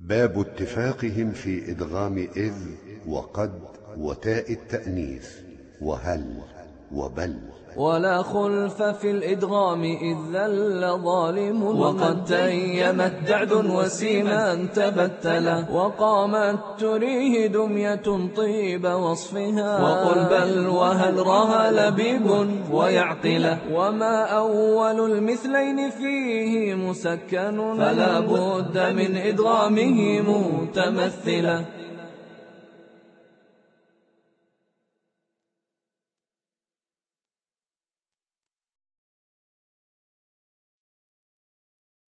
باب اتفاقهم في إدغام إذ وقد وتاء التأنيث وهل وبل. ولا خلف في الإدغام إذ ذل ظالم، وقد تيمت دعد وسيما تبتلا، وقامت تريه دمية طيب وصفها، وقل بل وهل رها لبيب ويعقله، وما أول المثلين فيه مسكن، فلا بد من إدغامه متمثلا.